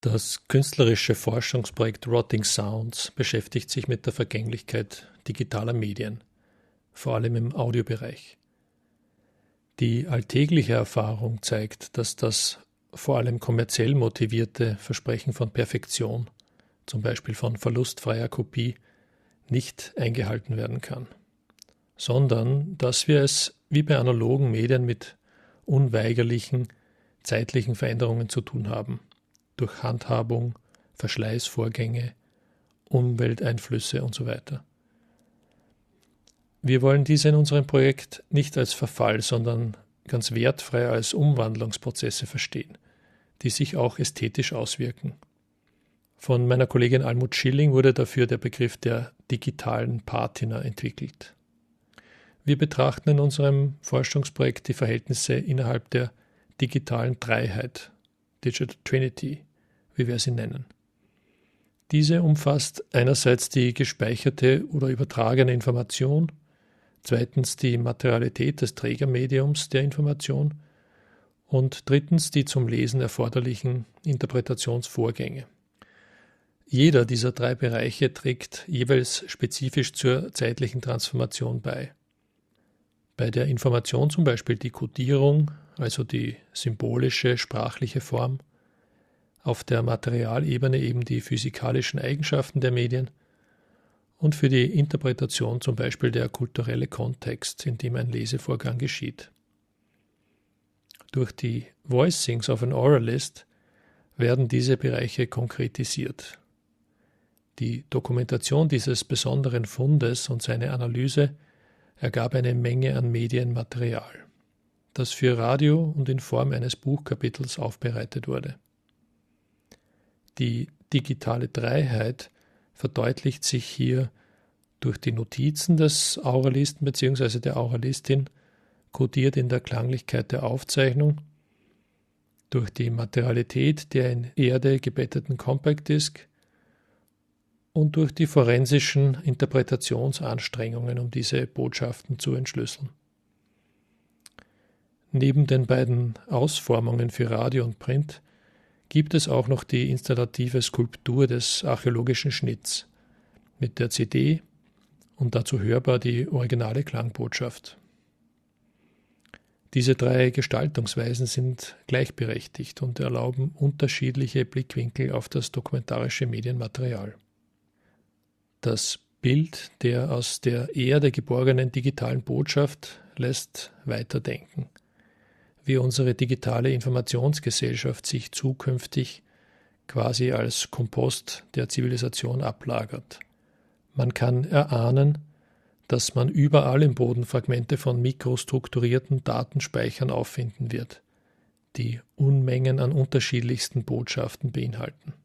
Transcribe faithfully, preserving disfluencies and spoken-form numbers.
Das künstlerische Forschungsprojekt Rotting Sounds beschäftigt sich mit der Vergänglichkeit digitaler Medien, vor allem im Audiobereich. Die alltägliche Erfahrung zeigt, dass das vor allem kommerziell motivierte Versprechen von Perfektion, zum Beispiel von verlustfreier Kopie, nicht eingehalten werden kann, sondern dass wir es wie bei analogen Medien mit unweigerlichen zeitlichen Veränderungen zu tun haben, durch Handhabung, Verschleißvorgänge, Umwelteinflüsse und so weiter. Wir wollen diese in unserem Projekt nicht als Verfall, sondern ganz wertfrei als Umwandlungsprozesse verstehen, die sich auch ästhetisch auswirken. Von meiner Kollegin Almut Schilling wurde dafür der Begriff der digitalen Patina entwickelt. Wir betrachten in unserem Forschungsprojekt die Verhältnisse innerhalb der digitalen Dreiheit, Digital Trinity, wie wir sie nennen. Diese umfasst einerseits die gespeicherte oder übertragene Information, zweitens die Materialität des Trägermediums der Information und drittens die zum Lesen erforderlichen Interpretationsvorgänge. Jeder dieser drei Bereiche trägt jeweils spezifisch zur zeitlichen Transformation bei. Bei der Information zum Beispiel die Kodierung, also die symbolische, sprachliche Form, auf der Materialebene eben die physikalischen Eigenschaften der Medien und für die Interpretation zum Beispiel der kulturelle Kontext, in dem ein Lesevorgang geschieht. Durch die Voicings of an Oralist werden diese Bereiche konkretisiert. Die Dokumentation dieses besonderen Fundes und seine Analyse ergab eine Menge an Medienmaterial, das für Radio und in Form eines Buchkapitels aufbereitet wurde. Die digitale Dreiheit verdeutlicht sich hier durch die Notizen des Auralisten bzw. der Auralistin, kodiert in der Klanglichkeit der Aufzeichnung, durch die Materialität der in Erde gebetteten Compact Disc und durch die forensischen Interpretationsanstrengungen, um diese Botschaften zu entschlüsseln. Neben den beiden Ausformungen für Radio und Print gibt es auch noch die installative Skulptur des archäologischen Schnitts mit der C D und dazu hörbar die originale Klangbotschaft. Diese drei Gestaltungsweisen sind gleichberechtigt und erlauben unterschiedliche Blickwinkel auf das dokumentarische Medienmaterial. Das Bild der aus der Erde geborgenen digitalen Botschaft lässt weiterdenken, wie unsere digitale Informationsgesellschaft sich zukünftig quasi als Kompost der Zivilisation ablagert. Man kann erahnen, dass man überall im Boden Fragmente von mikrostrukturierten Datenspeichern auffinden wird, die Unmengen an unterschiedlichsten Botschaften beinhalten.